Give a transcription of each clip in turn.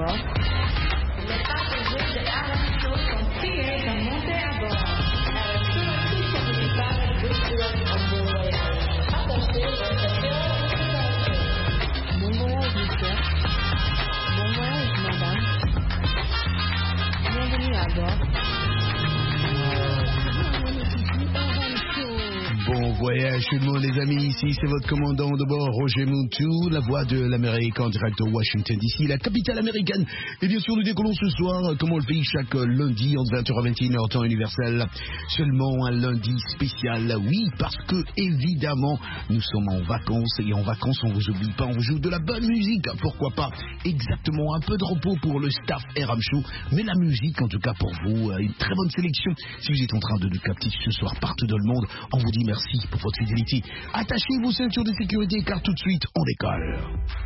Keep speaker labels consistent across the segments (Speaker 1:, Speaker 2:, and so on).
Speaker 1: bord. Les passagers de Adam Show sont priés de monter à bord. Bon voyage, monsieur. Bon voyage, madame. Bienvenue à bord.
Speaker 2: Bon voyage tout le monde les amis, ici c'est votre commandant de bord Roger Montou, la voix de l'Amérique en direct de Washington DC, la capitale américaine. Et bien sûr nous décollons ce soir, comme on le fait chaque lundi entre 20h à 21h temps universel. Seulement un lundi spécial, oui, parce que évidemment nous sommes en vacances et en vacances on vous oublie pas, on vous joue de la bonne musique, pourquoi pas exactement un peu de repos pour le staff RM Show, mais la musique en tout cas pour vous, une très bonne sélection. Si vous êtes en train de nous capter ce soir partout dans le monde, on vous dit merci pour votre fidélité. Attachez vos ceintures de sécurité car tout de suite on décolle.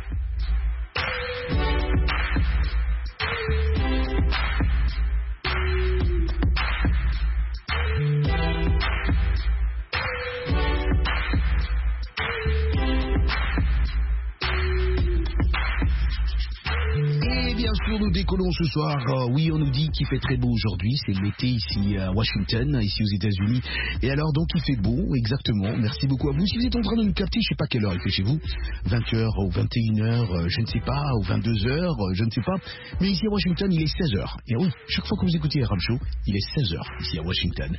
Speaker 2: Bien sûr, nous décollons ce soir. Oui, on nous dit qu'il fait très beau aujourd'hui. C'est l'été ici à Washington, ici aux États-Unis. Et alors, donc, il fait beau, exactement. Merci beaucoup à vous. Si vous êtes en train de nous capter, je ne sais pas quelle heure il fait chez vous. 20h ou 21h, je ne sais pas, ou 22h, je ne sais pas. Mais ici à Washington, il est 16h. Et oui, chaque fois que vous écoutez RM Show, il est 16h ici à Washington.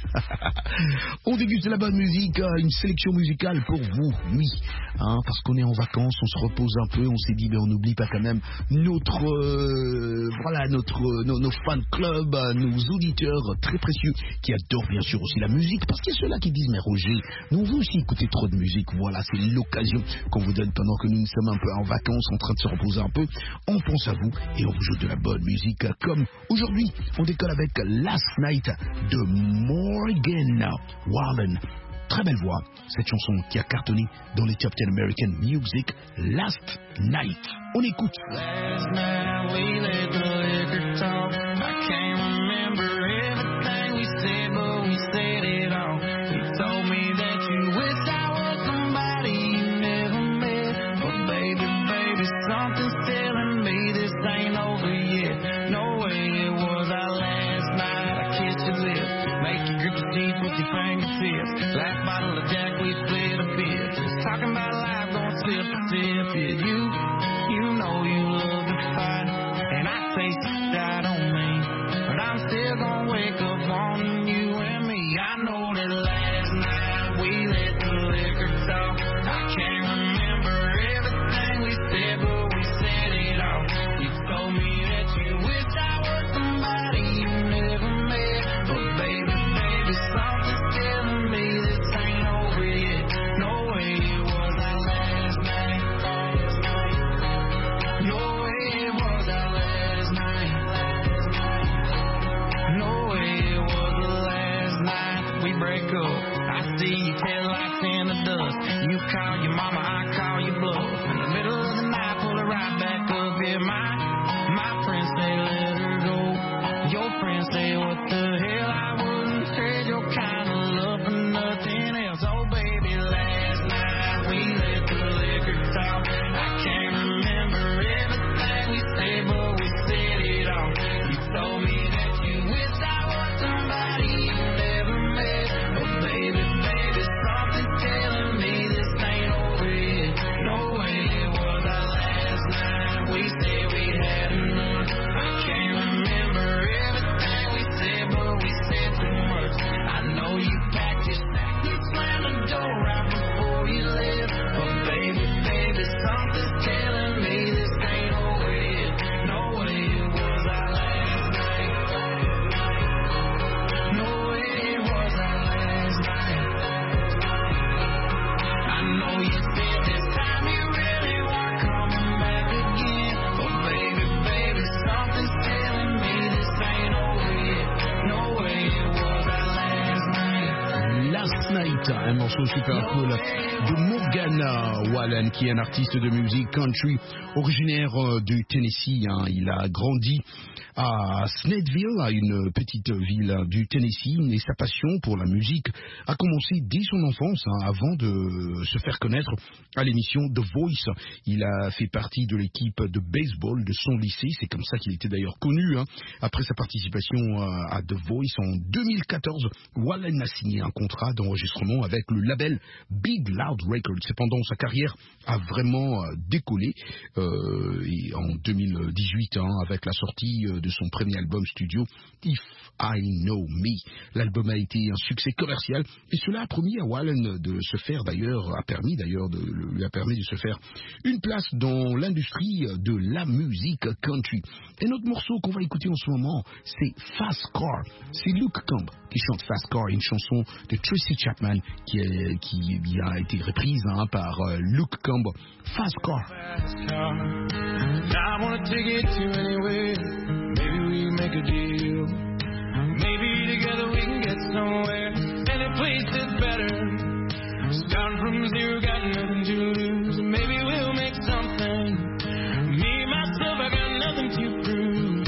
Speaker 2: On déguste de la bonne musique, une sélection musicale pour vous, oui. Hein, parce qu'on est en vacances, on se repose un peu, on s'est dit, mais on n'oublie pas quand même notre... voilà nos fan clubs, nos auditeurs très précieux qui adorent bien sûr aussi la musique, parce qu'il y a ceux-là qui disent mais Roger, nous on veut aussi écouter trop de musique. Voilà, c'est l'occasion qu'on vous donne pendant que nous sommes un peu en vacances, en train de se reposer un peu. On pense à vous et on vous joue de la bonne musique, comme aujourd'hui on décolle avec Last Night de Morgan Wallen. Très belle voix, cette chanson qui a cartonné dans les Top 10 American Music, Last Night. On écoute.
Speaker 3: Last night we let the liquor talk. I can't remember everything we said, but we said it all. You told me that you wish I was somebody you never met. But baby, something's telling me this ain't over yet. No way it was our last night. I kissed your lips, make you grip the seats with your fingertips. Last bottle of Jack, we split a bit. Just talking about life, going sip to sip. Yeah, you know you love to fight, and I taste the shot on me, but I'm still gonna wake up on you and me. I know that last night we let the liquor talk. I can't remember everything we said, but we said it all. You told me that you wish I was somebody you never met, but baby, something's telling me this ain't over yet. No way it was our last night. No way it was our last night. No way it was the last night. We break
Speaker 2: Night, un morceau super cool de Morgan Wallen, qui est un artiste de musique country originaire du Tennessee. Il a grandi à Snellville, une petite ville du Tennessee, et sa passion pour la musique a commencé dès son enfance, avant de se faire connaître à l'émission The Voice. Il a fait partie de l'équipe de baseball de son lycée, c'est comme ça qu'il était d'ailleurs connu. Après sa participation à The Voice en 2014, Wallen a signé un contrat d'enregistrement avec le label Big Loud Records. Cependant, sa carrière a vraiment décollé et en 2018 avec la sortie de son premier album studio If I Know Me. L'album a été un succès commercial et cela a permis à Wallen de se faire lui a permis de se faire une place dans l'industrie de la musique country. Et notre morceau qu'on va écouter en ce moment, c'est Fast Car. C'est Luke Combs qui chante Fast Car, une chanson de Tracy Chapman qui a été reprise par Luke Combs. Fast Car.
Speaker 3: I wanna take it to anywhere. Maybe we make a deal. Maybe together we can get somewhere. Any place is better. Starting from zero, got nothing to lose. Maybe we'll make something. Me, myself, I got nothing to prove.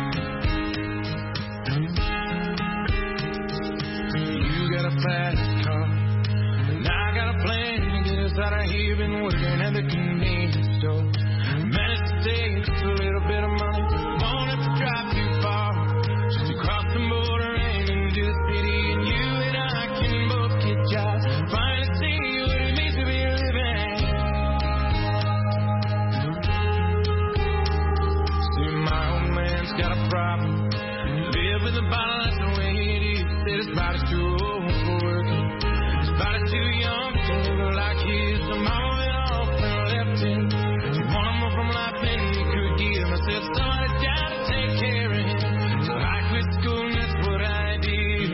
Speaker 3: You got a fast car, and I got a plan to get us out of here. Been working at the convenience store. Managed to save just a little bit of money. Won't have to drive too far, just to cross the border and into the city. And you and I can both get jobs. Finally see what it means to be living. See, my old man's got a problem. Live with a bottle, that's the way it is. Said his body's too old for working. His body's too young to live like his. So mama went off and left him. She wanted more from life than he could give. I said, somebody's got to take care of him. So I quit school and that's what I did.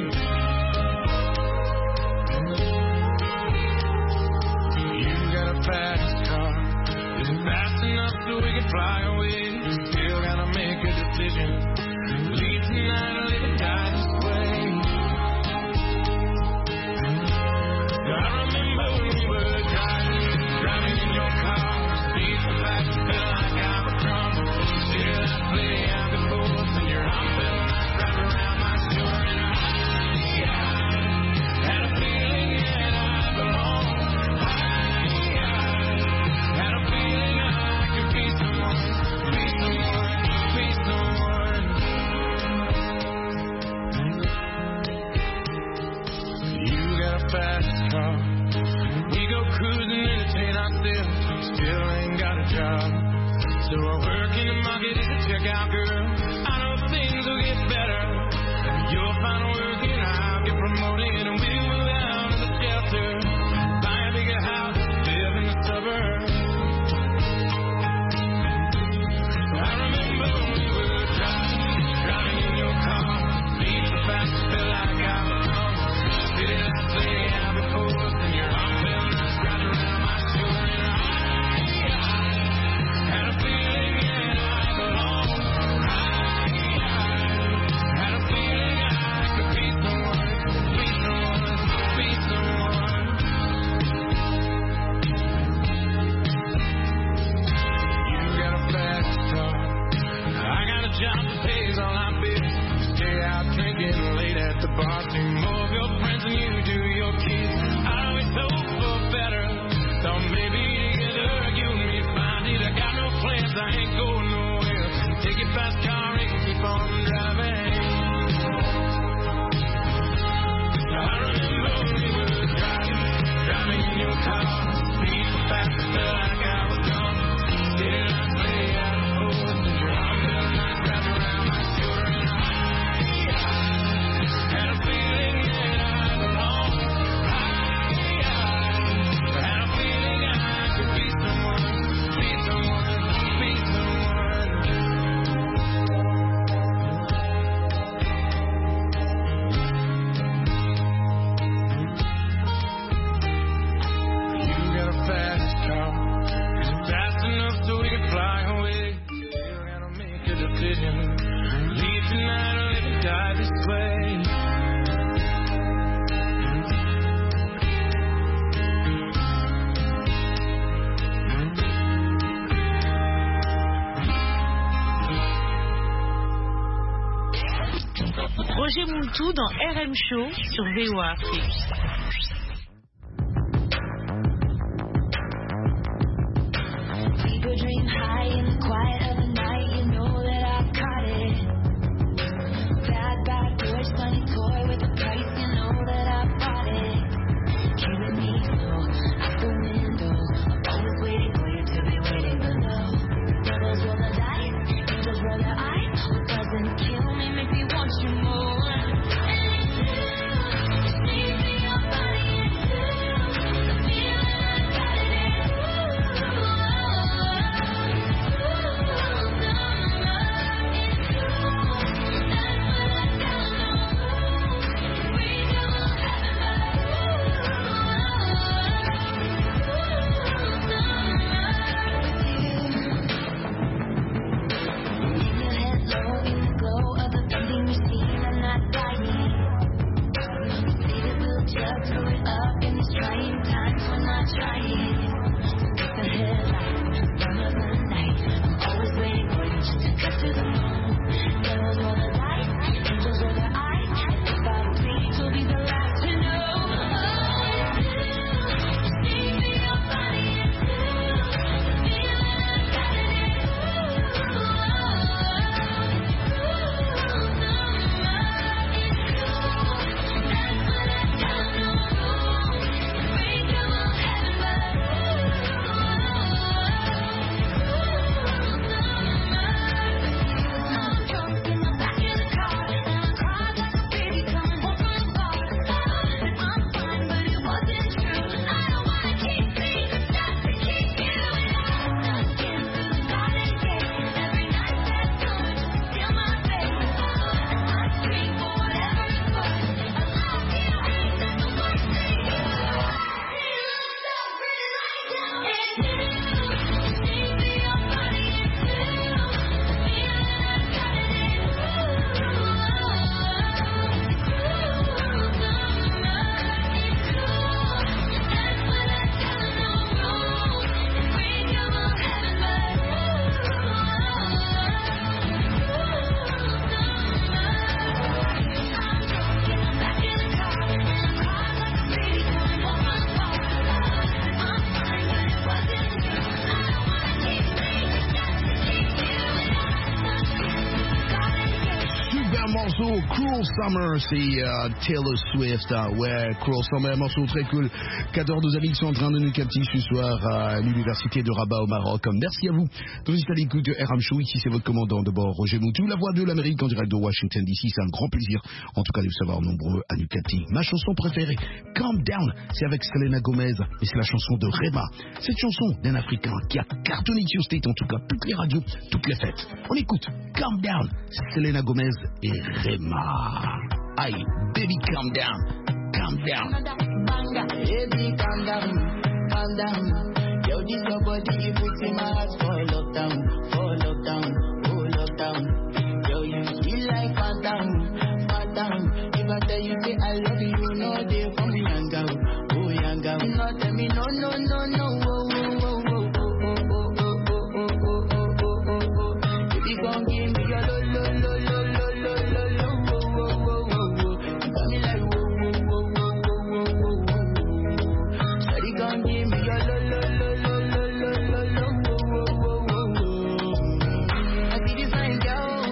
Speaker 3: You got a fast car. Is it fast enough so we can fly away? Still gotta make a decision. Leave tonight or live and die this way. I remember when we were driving in your car. Speed so fast, it felt like I was drunk. Still I play out the force and your arm felt nice wrapped around my shoulder. And I had a feeling that I belonged. Had a feeling I could be someone, be someone, be someone. You got a fast car. We go cruising, entertain ourselves. Still ain't got a job. So I work in the market as a checkout girl. I know things will get better. You'll find work and I'll get promoted. And we'll move out of the shelter. Buy a bigger house, live in the suburbs. I remember when we were driving in your car. Speed so fast, it felt like I was drunk. Did I say I before? And your arm felt nice wrapped around my shoulder. And I had a feeling that I belonged. Had a feeling I could be someone, be someone, be someone. You got a fast car. I got a job that pays all our bills. Stay out drinking late at the bar. See more of your friends than you do your kids. I always hope for better. Thought maybe together you and me find it. I got no plans, I ain't going nowhere. Take your fast car and keep on driving. I remember when we were driving in your car. Speed so fast, it felt like I was drunk. Did I say I was forced? And your arm felt nice wrapped around my shoulder. And I had a feeling that I belonged.
Speaker 4: Roger Moultou dans RM Show sur VOA Afrique.
Speaker 1: People dream high in the quiet of the night. You know that I've caught it. Bad boys, funny toy with a price. You know that I've bought it. Killing me slow out the window. I'm always waiting for you to be waiting below. Devils roll the dice, angels roll their eyes. What doesn't kill me makes me want you more.
Speaker 2: Cruel Summer, c'est Taylor Swift. Ouais, Cruel Summer, morceau très cool. Qu'adorent nos amis qui sont en train de nous captiver ce soir à l'université de Rabat au Maroc. Merci à vous. Vous êtes à l'écoute de RM Show. Ici, c'est votre commandant de bord, Roger Moutou, la voix de l'Amérique en direct de Washington DC. C'est un grand plaisir, en tout cas, de vous savoir nombreux à nous captiver. Ma chanson préférée, Calm Down, c'est avec Selena Gomez et c'est la chanson de Rema. Cette chanson d'un Africain qui a cartonné sur State, en tout cas, toutes les radios, toutes les fêtes. On écoute Calm Down, Selena Gomez et Rema. Aïe, baby, calm down, calm down.
Speaker 5: Baby, calm down, calm down. Yo, this your body, it puts in my heart for lockdown, oh lockdown. Yo, you feel like phantom, phantom. If I tell you say I love you, no day for me, young girl, oh young girl. You not tell me no, no, no, no, oh, oh, oh, oh, oh, oh, oh, oh, oh, oh, oh, oh, oh, oh. If you gon' give me your lo, lo, lo, lo, lo, lo, lo, lo, oh, oh, oh, oh, oh. You got me like whoa, whoa, whoa, whoa, whoa, whoa, whoa, whoa. Shawty gon' give me your lo, lo, lo, lo, lo, lo, lo, lo, oh, oh, oh, oh, oh. I see this fine girl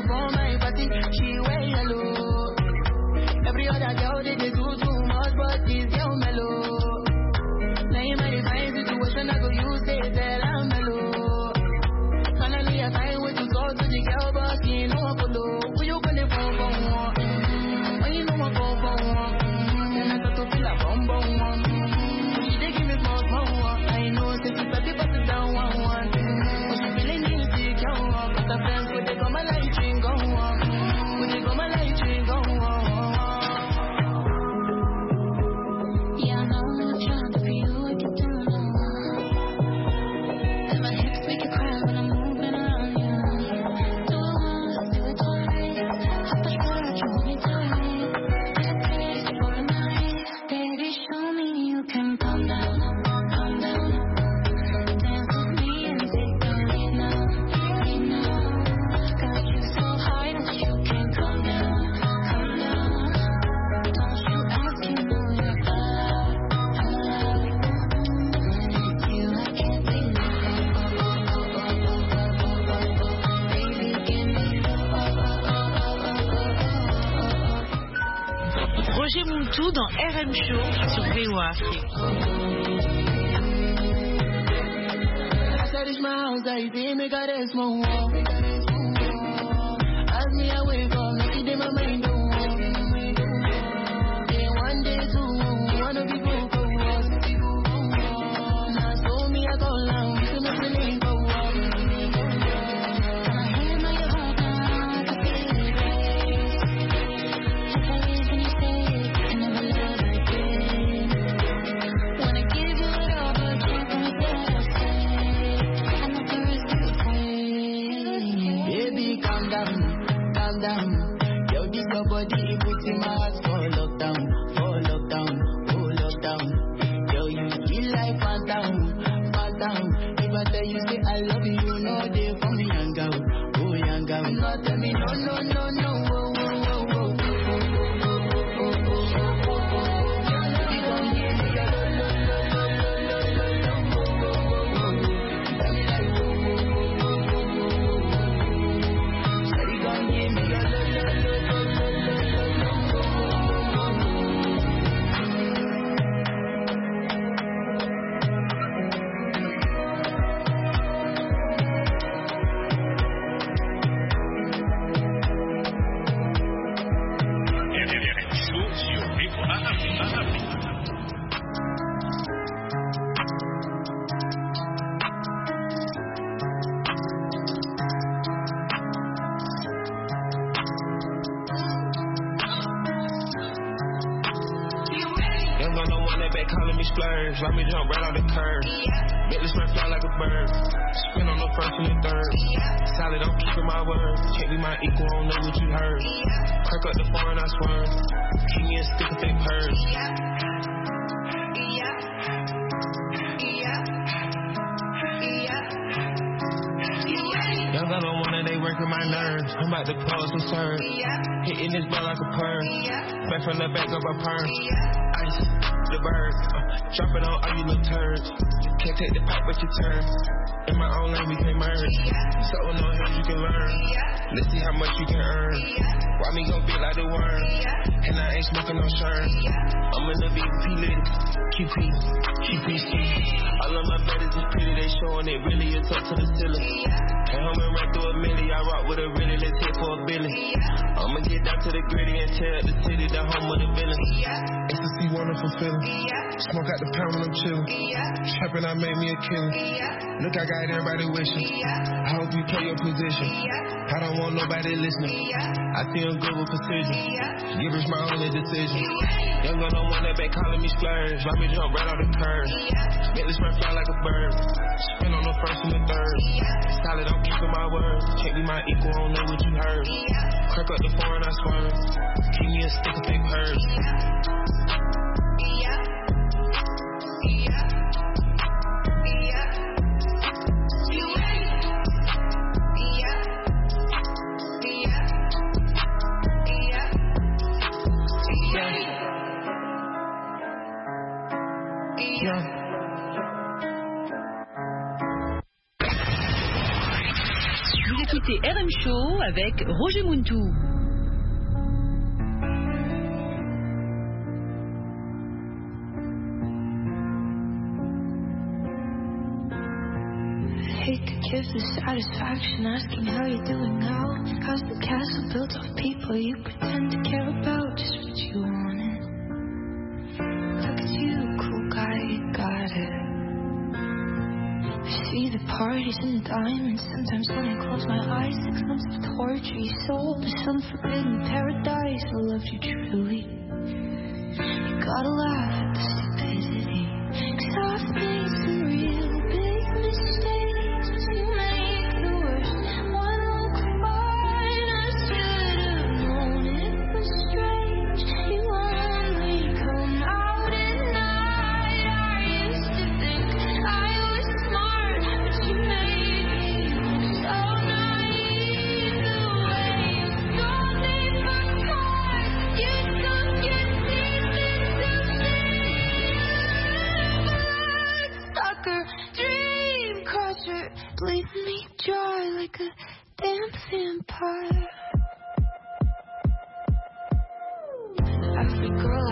Speaker 4: Roger Montou dans RM Show sur VOA Afrique.
Speaker 5: It's my house, I see me got a small wall. As me away from me, they my mind don't walk. Day one, day two, wanna be go for us. Now so me I go long, so me feeling go walk. I hear my heart now, I feel it race. If I leave when you say it, I never love again. Wanna give you it all, but can't promise that I'll stay. Baby, calm down, calm down. Yo, this your body, it puts in my heart for lockdown, oh lockdown. Yo, you feel like phantom. If I tell you say I love you, you know they for me young girl, oh young girl. No, tell me no, oh.
Speaker 6: Calling me splurge, let me jump right out the curb. Make this man fly like a bird. Spin on the first and the third. Solid, I'm keeping my word. Can't be my equal, I don't know what you heard. Crack up the foreign, I swear. Keep me a stick of fake purse. Y'all got on one and they working my nerves. I'm about to pause some serve. Hitting this ball like a perm. Back from the back of a perm. Ice, the bird. Dropping on all you little turds. Can't take the pipe but you turn. In my own lane we can't merge. So no hands you can learn. Let's see how much you can earn. Why me gon' be like the worm? And I ain't smoking no shirt. I'm in the VIP lady. QP. All of my brothers is pretty, they showing it really is up to the ceiling. And I'm right through a milli, I rock with a really, let's hit for a billion. I'ma get down to the gritty and tell the city the home of the villain. Ecstasy, wonderful feeling. Smoke out the pound when I'm chillin'. Trappin', I made me a killer. Look, I got everybody wishing. I hope you play your position. I don't want nobody listening. I feel good with precision. Givers my only decision. Young gun on one that back calling me splurge. Let me jump right out the curb. Make this man fly like a bird. Spin on the first and the third. Solid, I'm keeping my word. Can't be my equal, I don't know what you heard. Crack up the foreign, I swerve. Keep me a stick of fake purse.
Speaker 7: Vous écoutez RM Show avec Roger Montou.
Speaker 1: Hate to give the satisfaction asking how you're doing now. How's the castle built of people you pretend to care about? Just what you wanted. Look at you, cool guy, you got it. I see the parties and diamonds. Sometimes when I close my eyes, 6 months of torture you sold to some forbidden paradise. I loved you truly. You gotta laugh at the stupidity, 'cause I've made some real big mistakes. You make the worst one look fine. I should have known it was strange. You only come out at night. I used to think I was smart, but you made me so naive. The way you stole me for cars, you took your teeth into sucker, dream crusher, bleeding me dry like a damn vampire. Every girl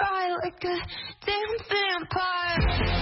Speaker 1: dry like a damn vampire.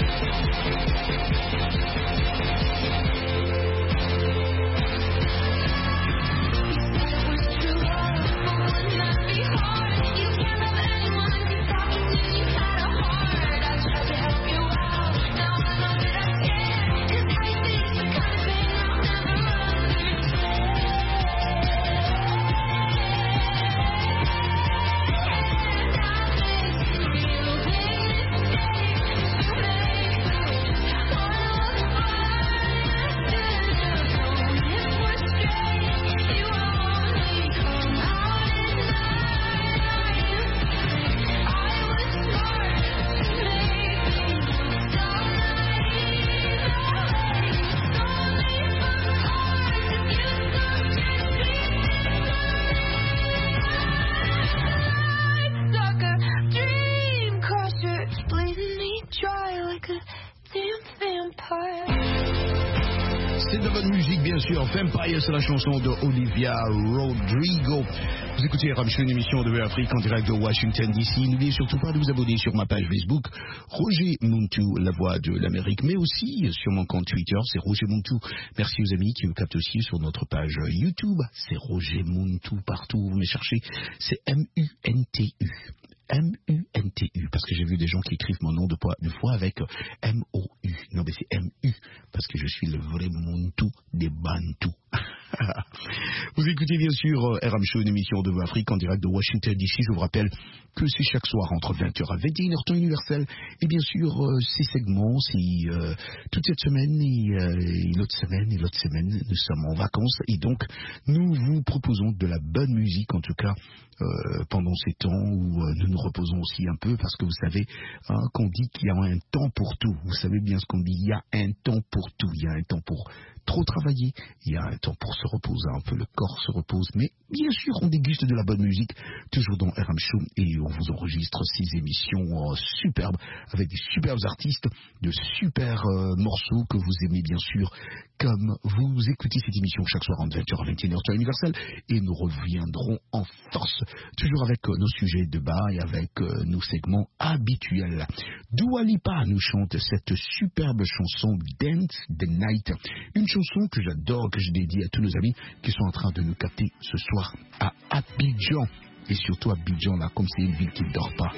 Speaker 2: C'est de la bonne musique, bien sûr. Vampire, c'est la chanson de Olivia Rodrigo. Vous écoutez RM Show, une émission de Afrique en direct de Washington DC. N'oubliez surtout pas de vous abonner sur ma page Facebook, Roger Muntu, la voix de l'Amérique, mais aussi sur mon compte Twitter, c'est Roger Muntu. Merci aux amis qui me captent aussi sur notre page YouTube. C'est Roger Muntu partout où vous me cherchez. C'est M-U-N-T-U. M-U-N-T-U, parce que j'ai vu des gens qui écrivent mon nom deux fois avec M-O-U. Non, mais c'est M-U, parce que je suis le vrai Muntu des Bantous. Vous écoutez bien sûr RM Show, une émission de Afrique en direct de Washington DC. Je vous rappelle que c'est chaque soir entre 20h à 21h temps universel. Et bien sûr, ces segments, c'est toute cette semaine et l'autre semaine, nous sommes en vacances. Et donc, nous vous proposons de la bonne musique, en tout cas, pendant ces temps où nous nous reposons aussi un peu, parce que vous savez qu'on dit qu'il y a un temps pour tout. Vous savez bien ce qu'on dit, il y a un temps pour tout. Il y a un temps pour trop travailler, il y a un temps pour se reposer un peu, le corps se repose, mais bien sûr on déguste de la bonne musique, toujours dans RM Show, et on vous enregistre ces émissions superbes, avec des superbes artistes, de super morceaux que vous aimez bien sûr, comme vous écoutez cette émission chaque soir en 20h à 21h temps universel, et nous reviendrons en force, toujours avec nos sujets de bas et avec nos segments habituels. Dua Lipa nous chante cette superbe chanson Dance the Night, une chanson que j'adore, que je dédie à tous nos amis qui sont en train de nous capter ce soir à Abidjan. Et surtout Abidjan, là, comme c'est une ville qui ne dort pas.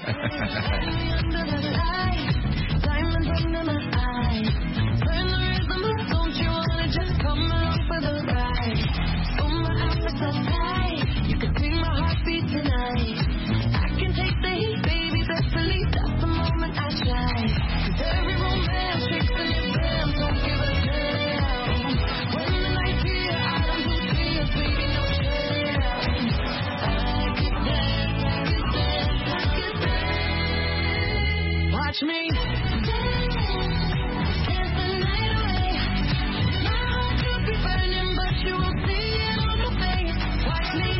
Speaker 1: Watch me dance the night away. My heart could be burning, but you won't see it on my face. Watch me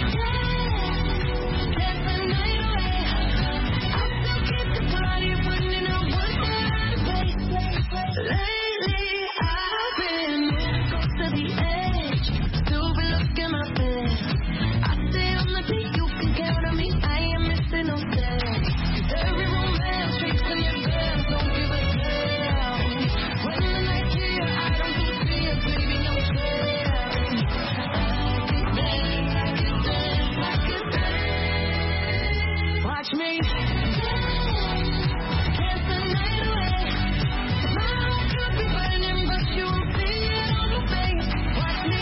Speaker 1: dance the night away. I'll still keep the party running. I want that place. Lately I've been close to the edge. Overlooking my bed. I stay on the beat, you can count on me. I am missing no steps. Every romance tricks in your bed, don't give a damn. When the night's here, I don't see it, baby, no chance. I can dance. Watch me dance the night away. My heart could be burning, but you won't see it on my face. Watch me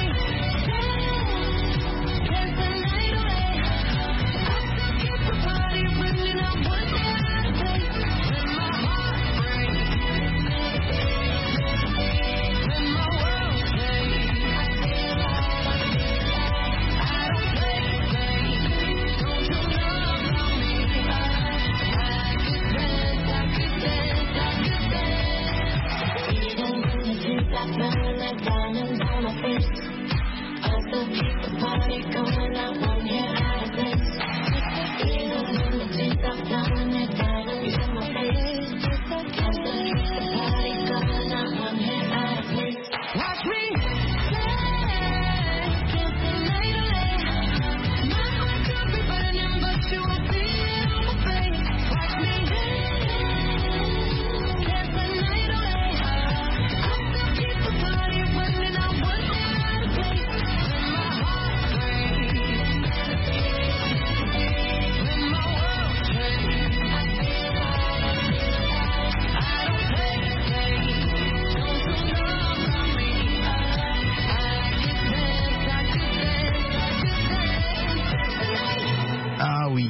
Speaker 1: dance the night away. I'll still keep the party running. I want that taste. When my heart breaks, when my world shakes, I don't play. Don't you love me?
Speaker 2: oui.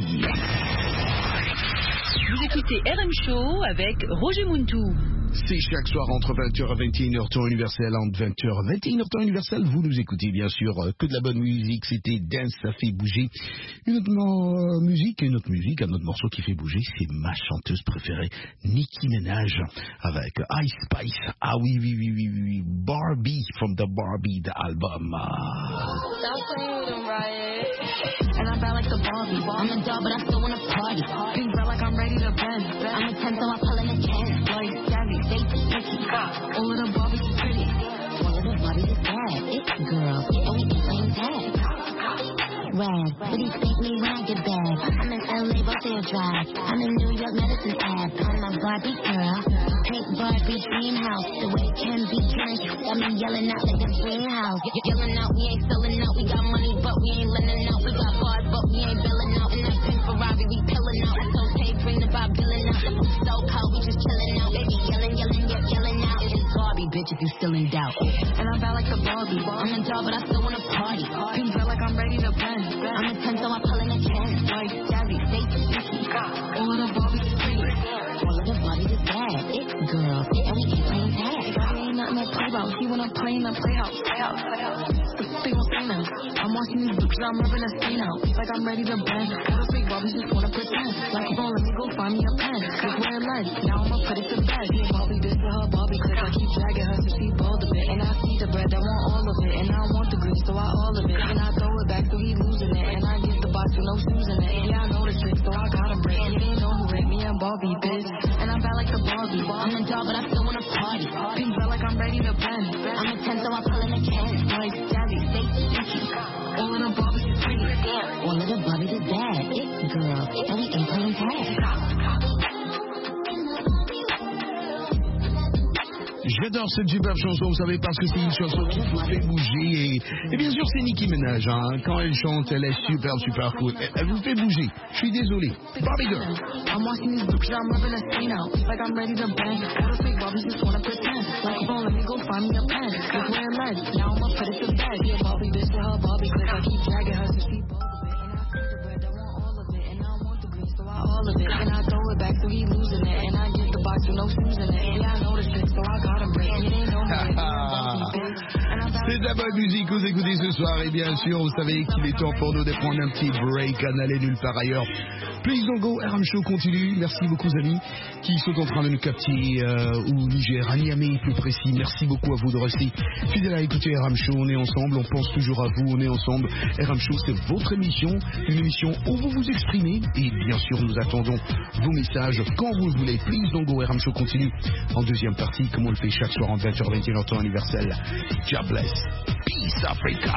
Speaker 7: Vous écoutez RM Show avec Roger Muntou.
Speaker 2: C'est chaque soir entre 20h et 21h temps universel, entre 20h et 21h temps universel. Vous nous écoutez bien sûr que de la bonne musique. C'était Dance, ça fait bouger. Une autre musique, un autre morceau qui fait bouger, c'est ma chanteuse préférée, Nicki Minaj, avec Ice Spice. Ah oui, Barbie, from the Barbie, the album.
Speaker 1: And I'm bad like the Barbie. I'm a doll, but I still wanna party. Pink bro like I'm ready to bend. I'm a 10, so I pull in a 10. Like savvy, safety, sticky. All of the Barbies is pretty. All of the Barbies is bad. It's girls, and we can play tag. Rag, but he think me when I get back. I'm in LA, Rodeo Drive. I'm in New York, Medicine Ave. I'm a Barbie girl. Pink Barbie dream house. The way it can be drenched. Got me yelling out like a greenhouse. Yelling out, we ain't selling out. We got money, but we ain't lending out. We got bars, but we ain't billing out. And that pink Ferrari, we pillin' out. So hey, bring the Bob Dylan out. The food's so cold, we just chillin' out. Baby, yelling out. It is Barbie, bitch, if you still in doubt. And I'm bad like the Barbie. I'm a doll, but I still wanna party. Pink girl like I'm ready to bend. I'm a 10, so I pull in a 10. Like savvy, safety, sticky. All of the Barbies is pretty. All of the Barbies is bad. It's girls, and we can play tag. Barbie ain't nothing to play about. He wanna play in the playhouse. They gon' say now. I'm watching these bitches, I'm rubbing a stain out. Like I'm ready to bend. All the fake Barbies just wanna pretend. Like you gon' let me go find me a pen. Just wear lead. Now I'ma put it to bed. Barbie this to her Barbie clip. I keep dragging her so she bold a bit. And I see the bread, I want all of it. And I want the green, so I all of it. And I throw it back, so he losing it. And I get the box with no shoes in it. Yeah, I know the trick, so I got a break. You didn't know who hit me and Barbie, bitch. And I'm bad like the Barbie. I'm a doll, but I still wanna party. Pink belt like I'm ready to bend. I'm a 10, so I pull in a 10. Like savvy, safety, sticky. All of the Barbies is pretty. All of the Barbies is bad. It's girls, and we can play tag.
Speaker 2: J'adore cette superbe chanson, vous savez, parce que c'est une chanson qui vous fait bouger. Et bien sûr, c'est Nicki Minaj. Hein. Quand elle chante, elle est super cool. Elle vous fait bouger. Je suis désolé. Barbie Girl.
Speaker 1: I'm watching these bitches, I'm rubbing a stain out. Like I'm ready to bang. All the fake Barbies just wanna pretend. Like you gon' let me go find me a pen. Just wear lead. Now I'ma put it to bed. Yeah, Barbie bitch to her Barbie clip. I keep dragging her so she bold a bit. And I see the bread, I want all of it. And I want the green, so I all of it. And I throw it back, so he losing it. And I get the box with no shoes in it. Yeah, I know the trick, so I got him break. You didn't know me.
Speaker 2: C'est de la bonne musique que vous écoutez ce soir. Et bien sûr, vous savez qu'il est temps pour nous de prendre un petit break, à n'aller nulle part ailleurs. Please don't go, RM Show continue. Merci beaucoup, amis qui sont en train de nous capter au Niger, à Niamey plus précis. Merci beaucoup à vous de rester fidèles à écouter RM Show. On est ensemble, on pense toujours à vous, on est ensemble. RM Show, c'est votre émission, une émission où vous vous exprimez. Et bien sûr, nous attendons vos messages quand vous le voulez. Please don't go, RM Show continue en deuxième partie, comme on le fait chaque soir en 20h, 21h temps universel. God bless. Peace Africa.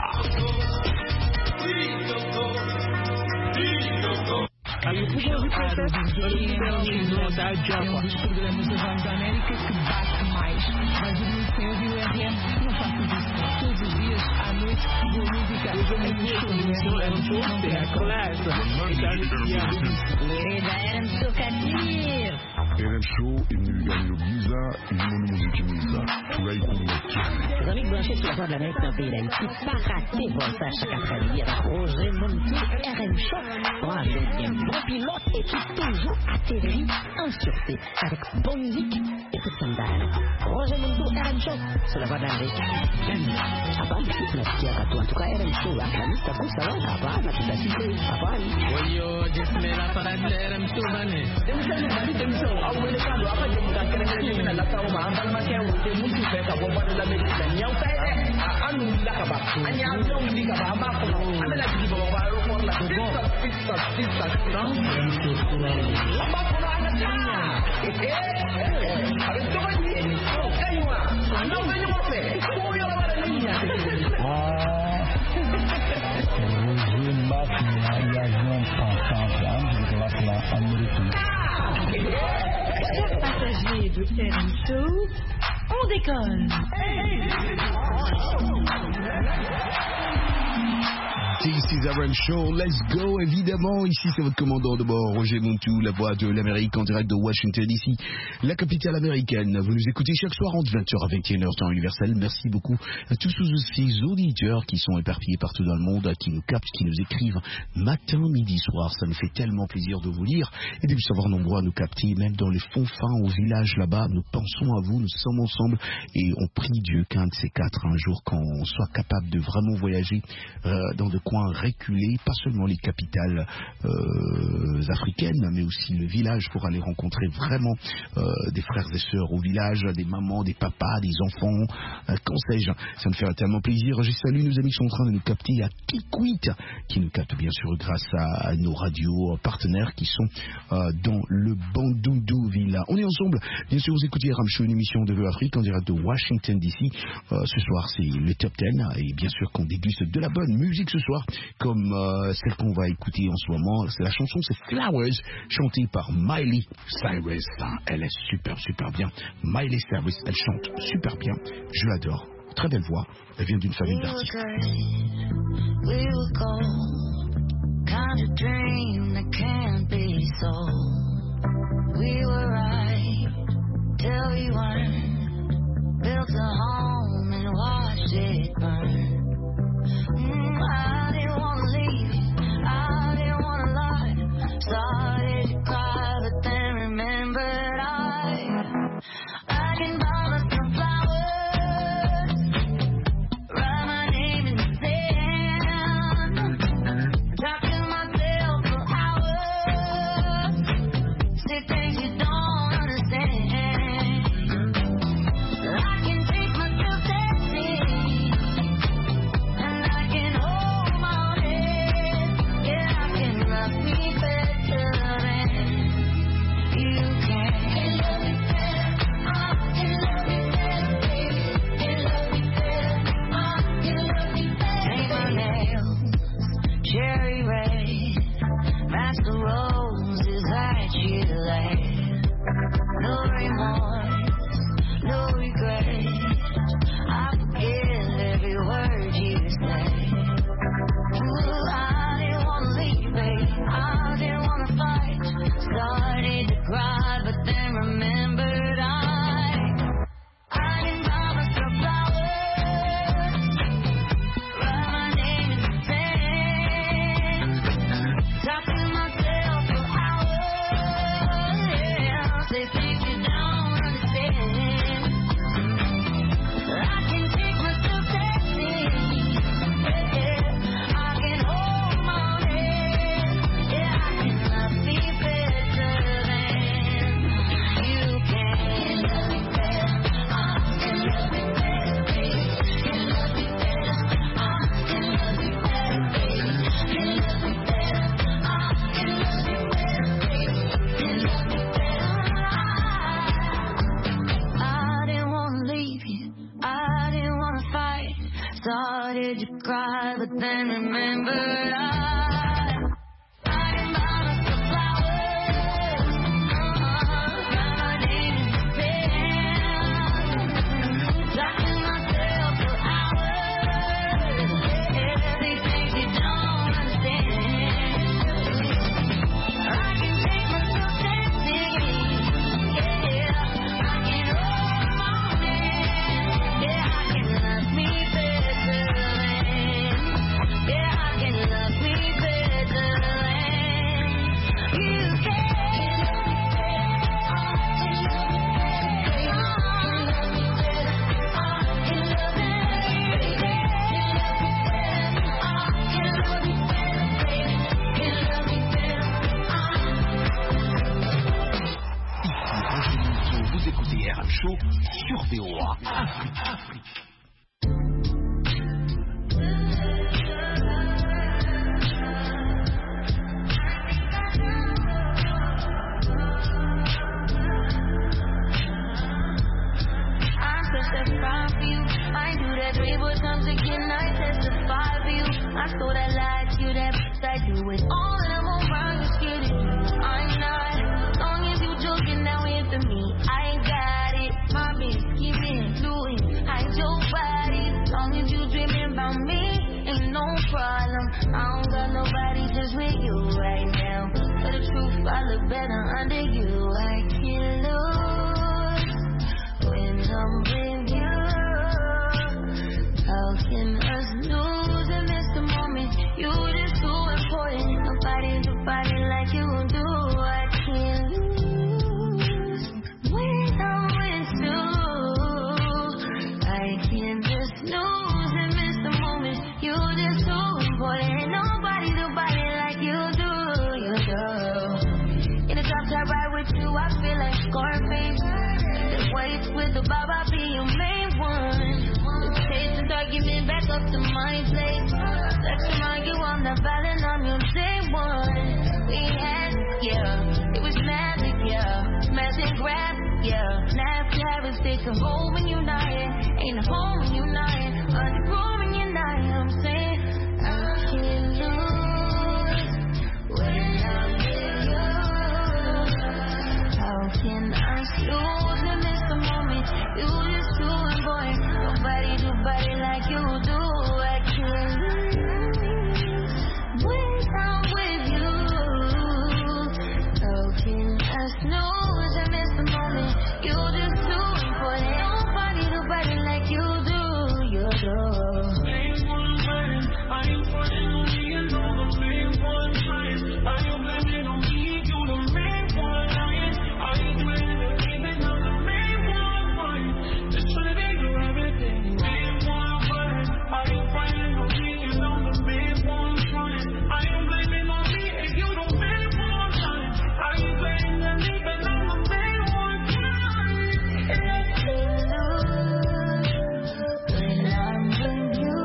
Speaker 3: Aí o povo dos programas da Voz da América que bate mais. Mas o meu e o RM não faço disso. Todos os dias, à noite, boa música. Eu vou me
Speaker 8: RM Show est venu gagner le Visa, une monomusique Visa. Pour aller
Speaker 9: Les amis branchés sur la Voix de l'Amérique dans le pays d'Haïti, pas rater votre chaque après-midi avec Roger Muntou, RM Show, pour un deuxième bon pilote et qui toujours atterrit en sûreté avec bonne musique et toute son dalle. Roger Muntou, RM Show, sur la Voix de l'Amérique. Habari tunasikia katu, en tout cas RM Show, akanisa kusa wala habari na tutasikia habari.
Speaker 3: Wayo, jismela para RM Show bane. Demso, awelekano apa jemuka kene na lata uma ambal makia wote mutu feka bomba de l'Amérique. Nyau kae anu lakaba. Anya anu likaba ambako. Amela kibo ba ro for la. Pista. Lamba kono ana tanya. Esto va bien. Kaiwa. Ando venyo mofe. Koyo la wala niña.
Speaker 10: Roger Mac Magasin Central, de la Amérique.
Speaker 4: Chers passagers de RM Show, on décolle.
Speaker 2: This is RM Show, let's go, évidemment, ici c'est votre commandant de bord, Roger Montou, la voix de l'Amérique en direct de Washington DC, la capitale américaine. Vous nous écoutez chaque soir entre 20h à 21h temps universel. Merci beaucoup à tous ces auditeurs qui sont éparpillés partout dans le monde, qui nous captent, qui nous écrivent matin, midi, soir. Ça nous fait tellement plaisir de vous lire et de vous savoir nombreux à nous capter, même dans les fonds fins au village là-bas. Nous pensons à vous, nous sommes ensemble et on prie Dieu qu'un de ces quatre, un jour, quand on soit capable de vraiment voyager dans des coins reculés, pas seulement les capitales africaines, mais aussi le village pour aller rencontrer vraiment des frères et sœurs au village, des mamans, des papas, des enfants, qu'en sais-je. Ça me fait tellement plaisir. Je salue nos amis qui sont en train de nous capter à Kikwit, qui nous captent bien sûr grâce à nos radios partenaires qui sont dans le Bandundu-Villa. On est ensemble, bien sûr, vous écoutez RM Show, une émission de Afrique en direct de Washington DC. Ce soir, c'est le Top 10 et bien sûr qu'on déguste de la bonne musique ce soir, comme celle qu'on va écouter en ce moment. C'est la chanson, c'est Flowers, chantée par Miley Cyrus. Elle est super bien. Miley Cyrus, elle chante super bien. Je l'adore. Très belle voix. Elle vient d'une famille d'artistes.
Speaker 1: We were gold, kind of dream that can't be sold. We were right till we weren't. Built a home and watched it burn. I didn't want to leave, I didn't want to lie. Started to cry, but then remembered I can buy myself flowers, write my name in the sand, talk to myself for hours, say things you don't understand. I can take myself dancing, and I can hold my head. Yeah, I can love me better than you can. Can love me better, can love me better, baby. Can love me better, can love me better. Paint my nails cherry red, match the roses that you laid. No remorse, no regret. I forgive every word you say. Ooh, I didn't want to leave, babe. I didn't want to fight. Started to cry, but then remembered I can buy myself flowers, write my name in the sand, talk to myself for hours, yeah, say things you don't understand. I can take myself dancing, yeah, I can hold my head, yeah, I can love me better than you can. Love me better, can love me better, baby. Can love me better, can love me better, baby. Can love me better, can love me better, baby. Can love me better. I didn't want to leave you, I didn't want to fight. Started to cry, but then remembered I can buy myself flowers, write my name in the sand, talk to myself for hours, yeah, say things you don't understand. I can take myself dancing, yeah, I can hold my hand, yeah, I can love me better than, yeah, I can love me better than you can.
Speaker 2: Ici Roger Montou, vous écoutez RM Show sur VOA Afrique.
Speaker 1: I testify for you. I do that 3 more times again. I testify for you. I stole that lie to you, that I do it all, and I'm around you, scared of you. I'm not. As long as you joking now into me, I got it. My bitch, keep it fluid. I joke. better under you. I can't lose when I'm with you. How can us lose and miss the moment? You just too important. Nobody like you do. I can't lose when I'm with you. I can't just lose and miss the moment. You just too important. Nobody like you do. You do. In the top top ride with you, I feel like Scarface. The waits with the bob, I'll be your main one. The chase and argument back up to my place. Let's remind you I'm not violent, I'm your day one. We had, yeah, it was magic, yeah. Magic grab, yeah. Nasty habits take a hold when you're not here. Ain't a home when you're not here. Underground when you're not here. I'm saying I can't lose when I'm with you. How can I lose and miss the moment? You just too important. Nobody like you do. I can't lose when I'm with you. How can I snooze and miss the moment? You just too important. Nobody like you do. You do. Are you putting on me and all the main one trying? Are you blaming on me? You the main one lying. Are you blaming on me? I'm the main one fighting. Just trying to do everything. Main one fighting. Are you blaming on me and I'm the main one trying? Are you blaming on me if you the main one trying? Are you blaming on me but I'm the main one trying? When I'm with you,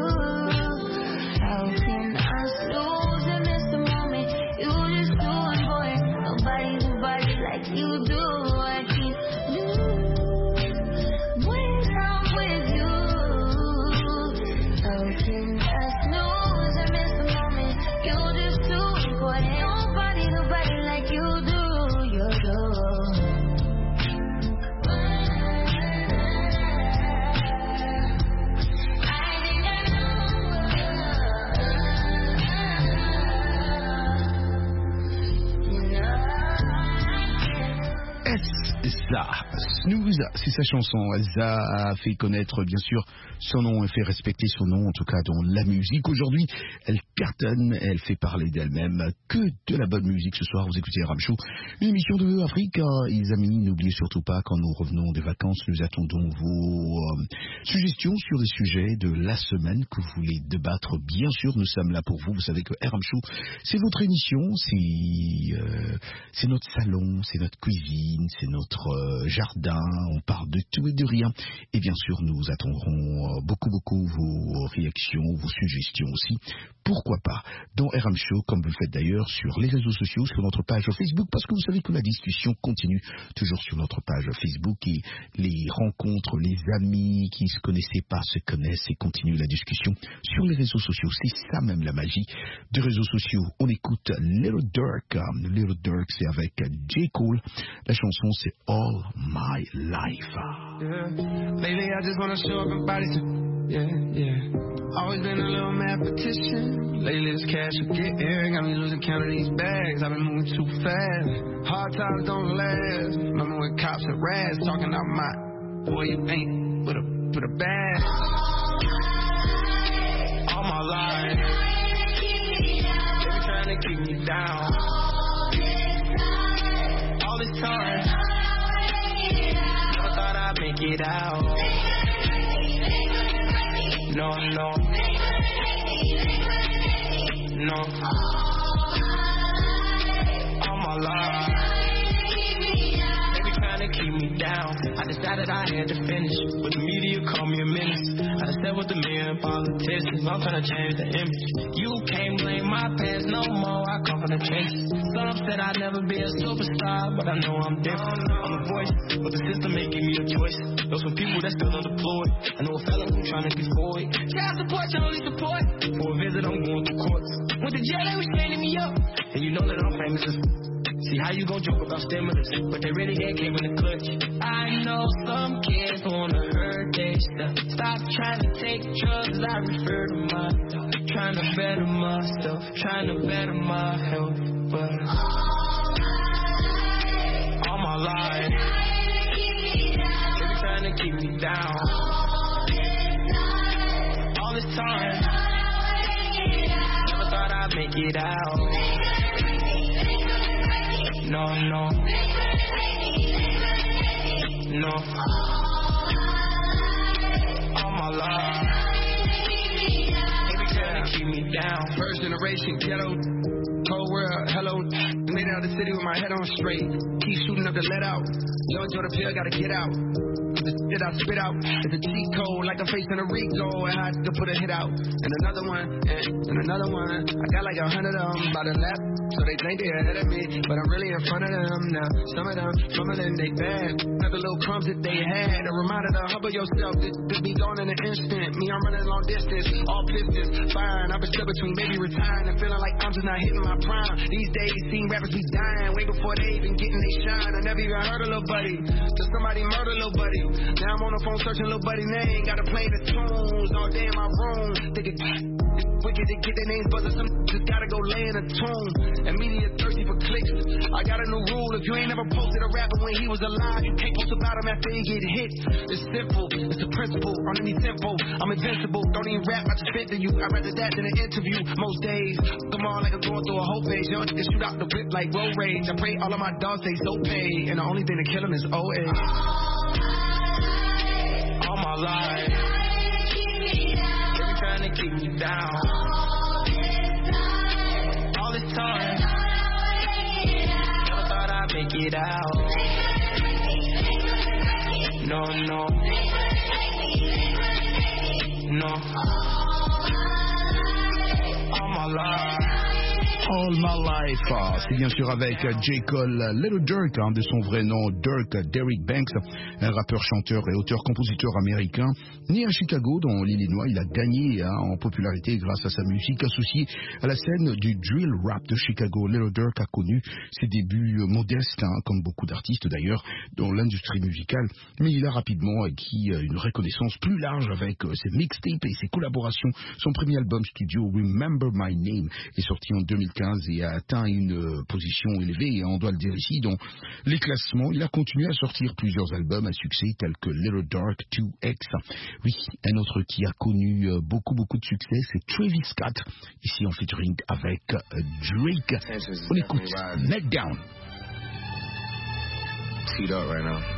Speaker 1: how can I lose and miss the moment? You just too important. Nobody like you do. I can't lose when I'm with you. How can I lose and miss the moment? You just too important. Nobody like you do. You do.
Speaker 2: Ça, Snooze, c'est sa chanson. Elsa a fait connaître, bien sûr, son nom et fait respecter son nom, en tout cas dans la musique. Aujourd'hui, elle cartonne, elle fait parler d'elle-même. Que de la bonne musique ce soir. Vous écoutez RM Show, une émission de Afrique. Les amis, n'oubliez surtout pas, quand nous revenons des vacances, nous attendons vos suggestions sur les sujets de la semaine que vous voulez débattre. Bien sûr, nous sommes là pour vous. Vous savez que RM Show, c'est votre émission, c'est notre salon, c'est notre cuisine, c'est notre jardin, on parle de tout et de rien. Et bien sûr, nous attendrons beaucoup vos réactions, vos suggestions aussi. Pourquoi pas dans RM Show, comme vous le faites d'ailleurs sur les réseaux sociaux, sur notre page Facebook, parce que vous savez que la discussion continue toujours sur notre page Facebook et les rencontres, les amis qui se connaissaient pas se connaissent et continuent la discussion sur les réseaux sociaux. C'est ça même la magie des réseaux sociaux. On écoute Little Dirk. Little Dirk, c'est avec J. Cole. La chanson, c'est All My Life.
Speaker 3: Yeah. Lately I just wanna show up and body suit. Yeah. Always been a little mathematician. Lately this cash will get here. Got me losing count of these bags. I've been moving too fast. Hard times don't last. Remember when cops and rats talking out my boy, you ain't with a bag. All my life. They be trying to keep me down. All this time. Never thought I'd make it out. No. All my life. They be trying to keep me down. I decided I had to finish, but the media called me a menace. I just said with the million politicians, I'm trying to change the image. You can't blame my past no more, I come from the trenches. Some said I'd never be a superstar, but I know I'm different. I'm the voice, but the system ain't give me a choice. Those some people that's still unemployed. I know a fella who's trying to be forward. Child support, your only support. For a visit, I'm going through courts. Went to jail, they was standing me up. And you know that I'm famous as see how you gon' joke about stimulus, but they really ain't came in the clutch. I know some kids wanna hurt they stuff. Stop trying to take drugs, I refer to myself. Trying to better myself, trying to better my health, but all my
Speaker 6: down. All this time, never thought I'd make it out. No, no, no. All my life, every time they keep me down. First generation ghetto, cold world, hello. Made it out of the city with my head on straight. Keep shooting up the let out. Yo, Joe the pill, gotta get out. The shit I spit out is a cheat code, like I'm facing a Rico, and I had to put a hit out. And another one, and another one. I got like 100 of them by the lap, so they think they're ahead of me, but I'm really in front of them now. Some of them fumbling, they bad. Have the little crumbs that they had. A reminder to humble yourself. This be gone in an instant. Me, I'm running long distance, all pistons firing. I've been stuck between maybe retiring and feeling like I'm just not hitting my prime. These days, seeing rappers be dying way before they even getting they shine. I never even heard of Lil Buddy, till somebody murder Lil Buddy. Now I'm on the phone searching Lil Buddy name. Got to play the tunes all day in my room. Thinking it's wicked to get their names buzzing. Some just gotta go lay in a tomb. And media thirsty for clicks. I got a new rule. If you ain't never posted a rapper when he was alive, you can't post about him after he get hit. It's simple. It's a principle. On any tempo, I'm invincible. Don't even rap, I just fit to you. I'd rather that than an interview. Most days, come on like I'm going through a whole page. You don't just shoot out the whip like road rage. I pray all of my dogs stay so paid. And the only thing to kill them is old age. All my life, every time they keep me down. All this time, never thought I'd make it out. No, no, no. All my life.
Speaker 2: All My Life, c'est bien sûr avec J. Cole, Little Durk, de son vrai nom, Durk Derrick Banks, un rappeur, chanteur et auteur-compositeur américain. Né à Chicago, dans l'Illinois, il a gagné en popularité grâce à sa musique associée à la scène du drill rap de Chicago. Little Durk a connu ses débuts modestes, comme beaucoup d'artistes d'ailleurs, dans l'industrie musicale, mais il a rapidement acquis une reconnaissance plus large avec ses mixtapes et ses collaborations. Son premier album studio, Remember My Name, est sorti en 2015 et a atteint une position élevée, et on doit le dire ici, dans les classements. Il a continué à sortir plusieurs albums à succès tels que Little Dark 2X. Oui, un autre qui a connu beaucoup de succès, c'est Travis Scott, ici en featuring avec Drake. On écoute Neck Down.
Speaker 6: Teed up right now.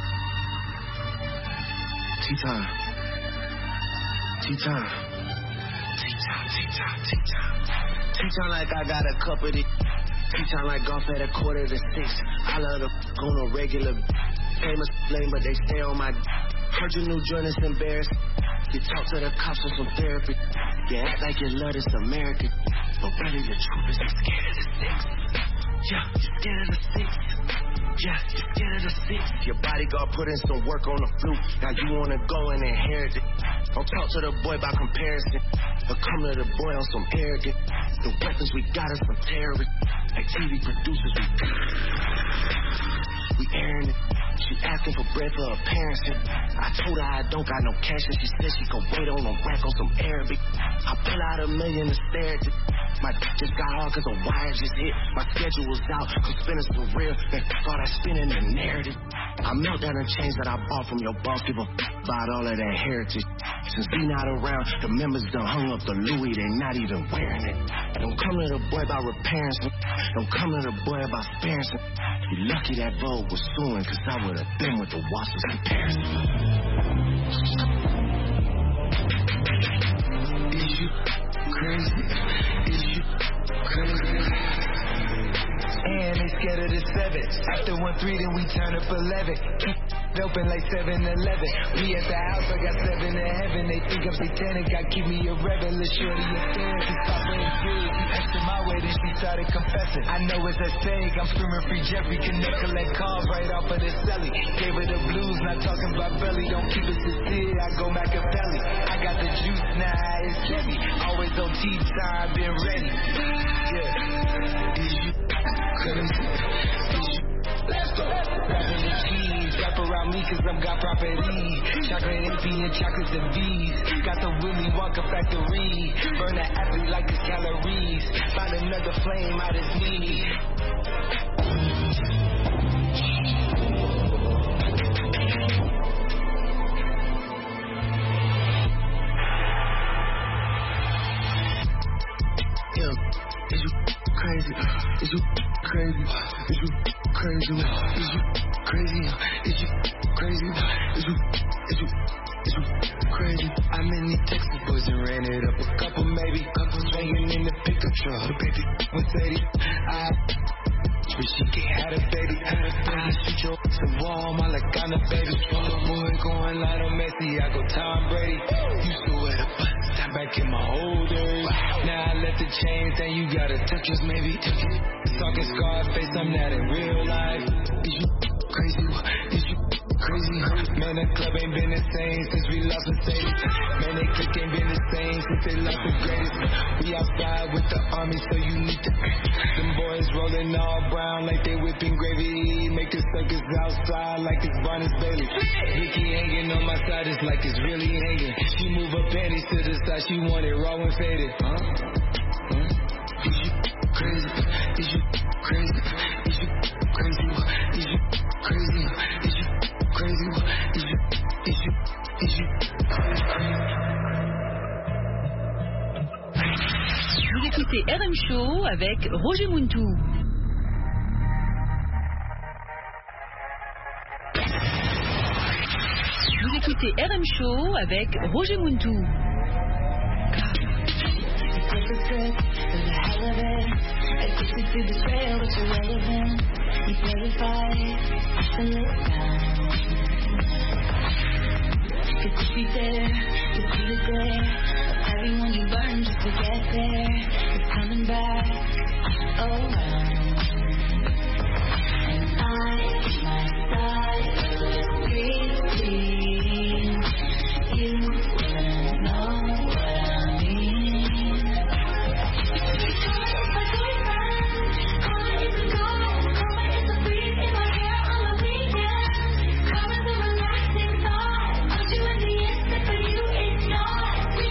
Speaker 6: Tea time. Tea time. Tea time, tea time, tea time. Tea time like I got a cup of it. Tea time like golf at 5:45. I love the on a regular. Famous lame, but they stay on my. Heard your new joint is embarrassed. You talk to the cops for some therapy. You act like you love this American. But really the truth is you're scared of the six. Yeah, you're scared of the six. Yeah, you're scared of the six. Your bodyguard put in some work on the flute. Now you wanna go and inherit it. Don't talk to the boy about comparison, but come to the boy on some arrogant. The weapons we got is some terrorists. Like TV producers, we airing it. She asking for bread for her parents. I told her I don't got no cash, and she said she gon' wait on a rack on some Arabic. I pull out $1 million to stare at it. My dick just got hard cause the wire just hit. My schedule was out cause spinning's for real. And thought I spinning the narrative. I melt down the chains that I bought from your boss. Give a about all of that heritage. Since we not around, the members done hung up the Louis. They not even wearing it. Don't come to the boy about repairing some. Don't come to the boy about sparing some. You lucky that Vogue was suing cause I would've been with the Wassers comparison. Is you crazy? Is you crazy? And they scared of the 7. After 1-3, then we turn up 11. Keep open like 7-11. We at the house, I got 7 to heaven. They think I'm satanic, I keep me a rebel. Let's shorty a therapy, Papa and Big. He extra my way, then she started confessing. I know it's a stake, I'm screaming free Jeffrey. Connect, collect calls right off of the celly. Gave her the blues, not talking about belly. Don't keep it sincere, I go Machiavelli. I got the juice, now it's heavy. Always on tea time, been ready. Yeah. Is you crazy? Let's go. Rapping the cheese, wrap around me cause I'm got property. Chocolate AP and chocolates and V's. Got the Willy Wonka factory. Burn the athlete like it's calories. Find another flame out his knee.
Speaker 11: crazy? Is you crazy? Is you crazy? Is you crazy? Is you crazy? I'm in the Texas boys and ran it up a couple, maybe couple swinging in the pickup truck. The baby Mercedes, but she can't have a baby. I shoot your to wall, my like on the baby. Boy going Lionel Messi, I go Tom Brady. Used to wear the buttons, time back in my old days. Now I left the chains, then you gotta touch us, maybe. Talking Scarface, I'm not in real life. Is you crazy? Is you crazy? Man, that club ain't been the same since we lost Mercedes. Man, they clique ain't been the same since they lost the greatest. We outside with the army, so you need to. Them boys rolling all brown like they whipping gravy. Make the circus outside like it's Barnes Bailey. Vicky hanging on my side, it's like it's really hanging. She move her panties to the side, she want it raw and faded. Is you crazy? Is you crazy? Is you crazy? Is you crazy? Is you crazy? Is you
Speaker 7: Vous écoutez RM Show avec Roger Muntou. Vous écoutez RM Show avec Roger Muntou.
Speaker 1: Everyone you burn just to get there is coming back around. And my style is pretty. You wouldn't know what I mean. My boyfriend, Karma is a goal. Karma is a breeze in my hair on the weekend. Karma's a relaxing thought. Don't you in the instant, but you it's not.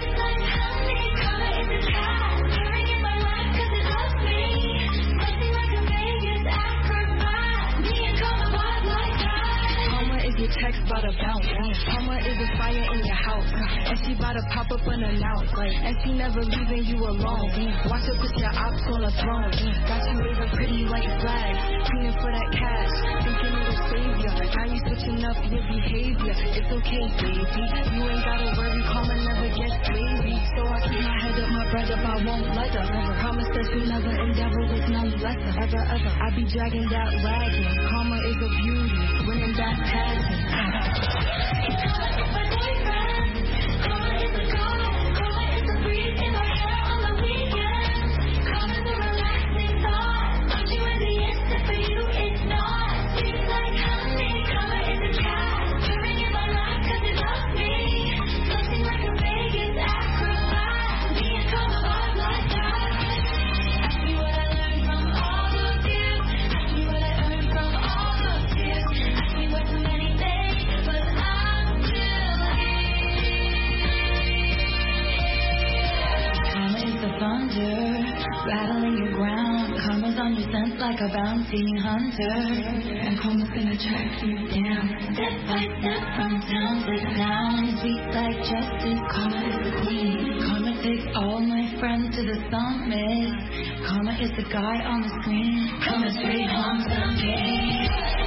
Speaker 12: Text bout to bounce. Karma is a fire in your house, and she bout to pop up unannounced. And she never leaving you alone. Watch her put your ops on the throne. Got you waving pretty white flags, praying for that cash, thinking it'll save ya. Now you switching up your behavior. It's okay, baby. You ain't gotta worry. Karma never gets lazy. So I keep my head up, my bread up. I won't let her. Promise that you never endeavor with none lesser. Ever. I be dragging that wagon. Karma is a beauty, winning that pageant.
Speaker 1: Rattling your ground, karma's on your scent like a bounty hunter, and karma's gonna track you down, step by step from town to town. Sweet like justice, karma is the queen. Karma takes all my friends to the summit. Karma is the guy on the screen. Coming straight home to me.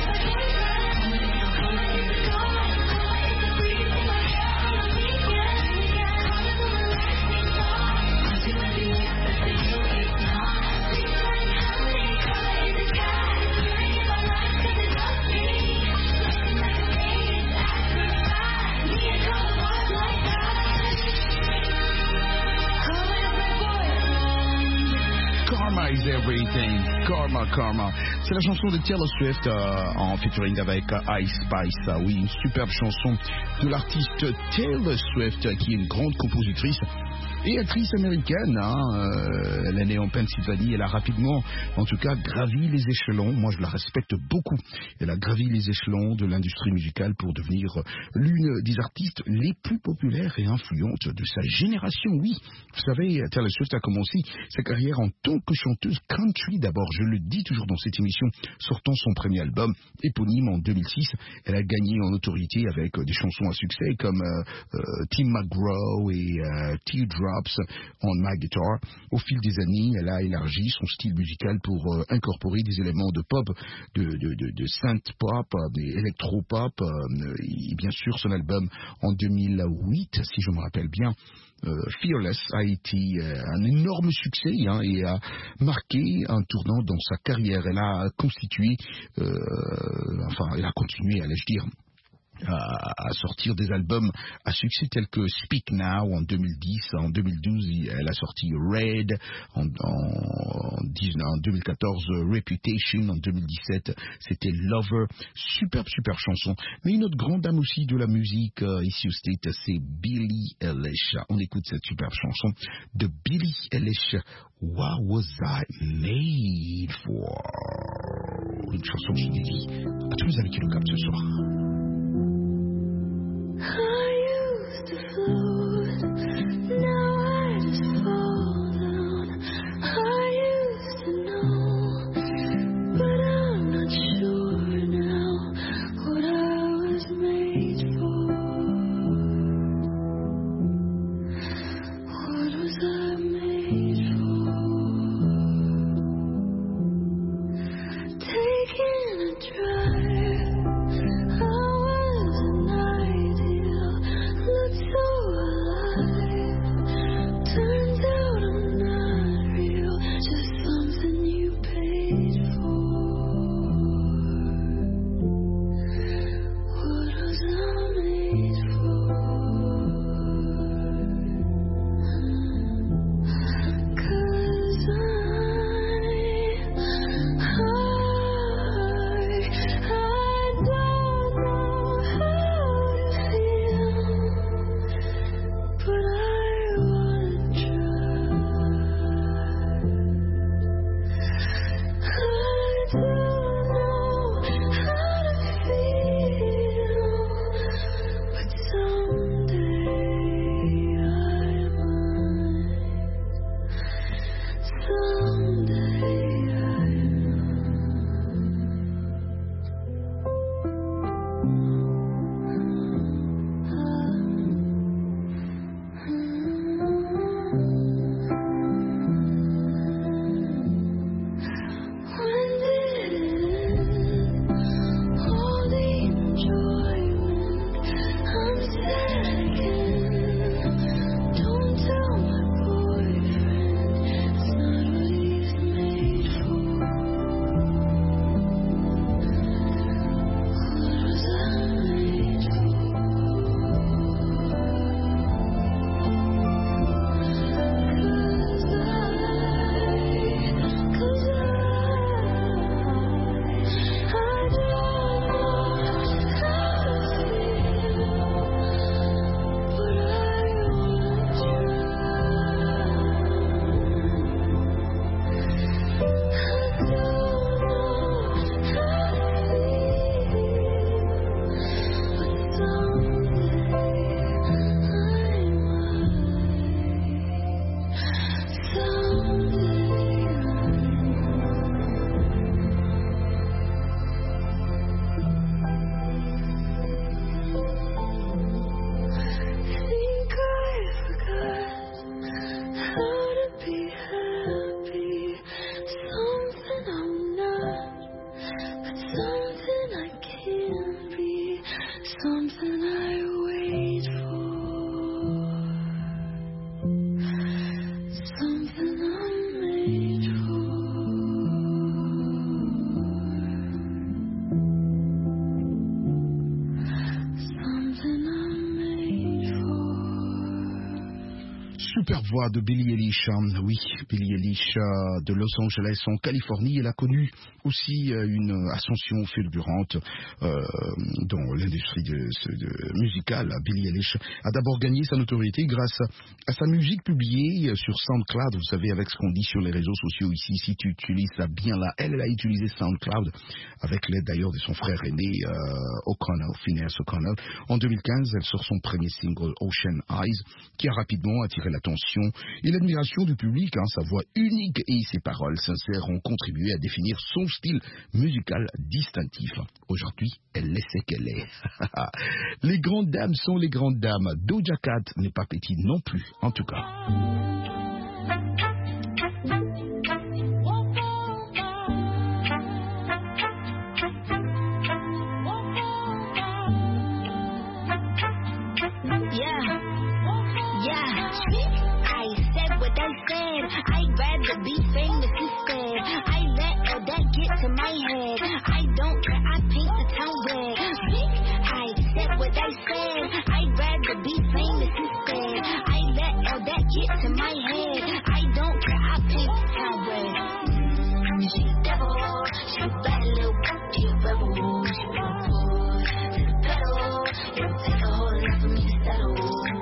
Speaker 2: Is Everything, Karma. C'est la chanson de Taylor Swift en featuring avec Ice Spice. Oui, une superbe chanson de l'artiste Taylor Swift qui est une grande compositrice et actrice américaine. Elle est née en Pennsylvanie. Elle a rapidement, en tout cas, gravi les échelons. Moi, je la respecte beaucoup. Elle a gravi les échelons de l'industrie musicale pour devenir l'une des artistes les plus populaires et influentes de sa génération. Oui, vous savez, Taylor Swift a commencé sa carrière en tant que chanteuse country Country. D'abord, je le dis toujours dans cette émission, sortant son premier album éponyme en 2006. Elle a gagné en notoriété avec des chansons à succès comme Tim McGraw et Teardrops on My Guitar. Au fil des années, elle a élargi son style musical pour incorporer des éléments de pop, de synth pop, d'électro-pop, et bien sûr son album en 2008, si je me rappelle bien, Fearless, a été un énorme succès et a marqué un tournant dans sa carrière. Elle a constitué, elle a continué, allais-je dire, à sortir des albums à succès tels que Speak Now en 2010, en 2012 elle a sorti Red, en 2014 Reputation, en 2017 c'était Lover, superbe chanson. Mais une autre grande dame aussi de la musique ici au State, c'est Billie Eilish. On écoute cette superbe chanson de Billie Eilish, What Was I Made For, une chanson qui dédie à tous les amis qui nous captent ce soir.
Speaker 1: I used to float, now I just fall down. I used to know, but I'm not sure now what I was made for. What was I made for? Taking a drive, I was an ideal, looked so alive. Turns out I'm not real, just something you paid for. What was I made for? 'Cause I don't know how to feel, but I wanna try. I don't know how to feel, but someday I might. Someday I When did it end? All the enjoyment, I'm sad again. Don't tell my boyfriend, it's not what he's made for. What was I made for? 'Cause I don't know how to feel, but I wanna try. I don't know how to think I forgot how to be happy. Something I'm not, but something I can be. Something I wait for. Something I'm made for. Something I'm made for.
Speaker 2: Superbe voix de Billie Eilish, oui, Billie Eilish de Los Angeles en Californie. Elle a connu aussi une ascension fulgurante dans l'industrie musicale. Billie Eilish a d'abord gagné sa notoriété grâce à sa musique publiée sur SoundCloud. Vous savez, avec ce qu'on dit sur les réseaux sociaux ici, si tu utilises ça bien là, elle a utilisé SoundCloud avec l'aide d'ailleurs de son frère aîné O'Connell, Phineas O'Connell. En 2015, elle sort son premier single Ocean Eyes qui a rapidement attiré l'attention l'attention et l'admiration du public. Sa voix unique et ses paroles sincères ont contribué à définir son style musical distinctif. Aujourd'hui, elle est ce qu'elle est. Les grandes dames sont les grandes dames. Doja Cat n'est pas petite non plus, en tout cas.
Speaker 1: I'd rather be famous instead. I let all that get to my head. I don't care, I paint the town red. I said what I said. I'd rather be famous instead. I let all that get to my head. I don't care, I paint the town red. She the devil, she a bad little she a rebel. She put her foot to the pedal. It'll take a whole lot for me to settle.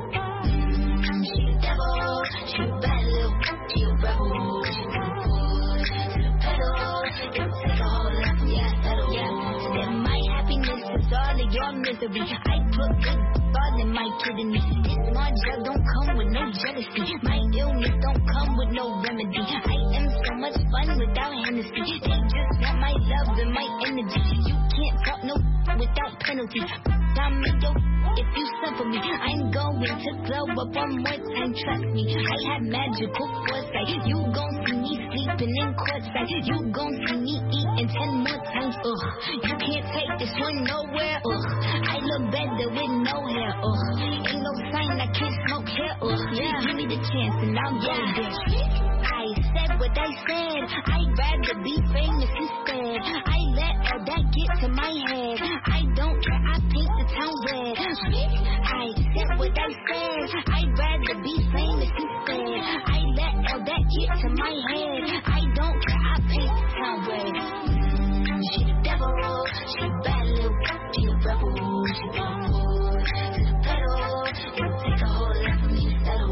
Speaker 1: She the devil, she a bad little she a rebel, she put her foot to the pedal. It'll take a whole lot for me to settle. Then my happiness is all of your misery. I put good all in my kidney. This small drug don't come with no jealousy. My illness don't come with no remedy. I am so much fun without Hennessy. They just want my love and my energy. You can't talk no without penalty. I'm yo, if you suffer me, I'm going to glow up one more time. Trust me, I have magical foresight. You gon' see me sleeping in courtside. You gon' see me eating 10 more times. You can't take this one nowhere. I look better with no hair. Ain't no sign I can't smoke hair. Give me the chance and I'll go there. I said what I said. I'd rather be famous instead. I let all that get to my head. I don't care, I paint the town red. I said what I said. I'd rather be famous instead. I let all that get to my head. I don't care, I paint the town red. She the devil, she a bad little she a rebel. She put her foot to the pedal. It'll take a whole lot for me to settle.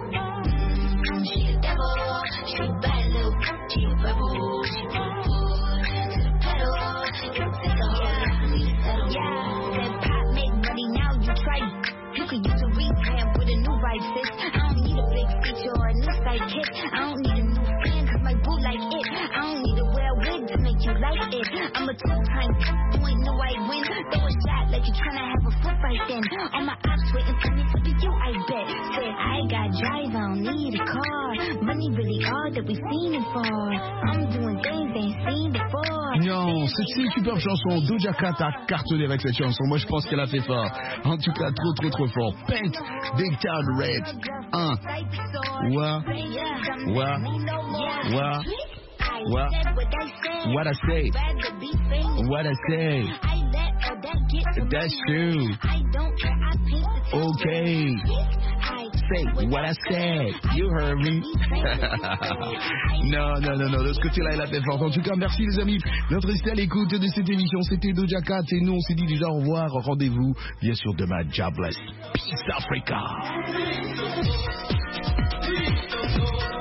Speaker 1: She the devil, she a bad little she a rebel. She put her foot to the pedal. It'll take a whole lot for me to settle. That pop make money now, you try. You could use a revamp with a new vibe, sis. I don't need a big feature or a new sidekick. I don't need a new fan cause my boo like it. I don't need to wear a wig to make you like it. I'm a two-time, you ain't know I win. Throw a shot like you're trying to have a foot fight then. All my ops waiting for me to be you, I bet. Said I got drive, I don't need a car. Money really all that we seen it for. I'm doing things they ain't seen before.
Speaker 2: Non, c'est une superbe chanson. Doja Cat a cartonné avec cette chanson. Moi, je pense qu'elle a fait fort. En tout cas, trop fort. Paint, Big Town Red. What I say. That's true. Okay. Say what I said. You heard me. Non. De ce côté-là, elle a fait fort. En tout cas, merci les amis d'être restés à l'écoute de cette émission. C'était Doja Cat et nous, on s'est dit déjà au revoir. Rendez-vous, bien sûr, demain. God bless. Peace Africa.